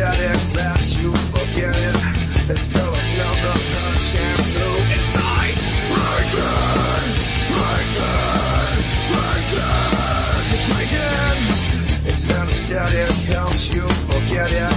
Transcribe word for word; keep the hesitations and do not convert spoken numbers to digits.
anesthetic lets you forget it. It's still another shampoo inside. Breaking, breaking, breaking, breaking. It's anesthetic, helps you forget it.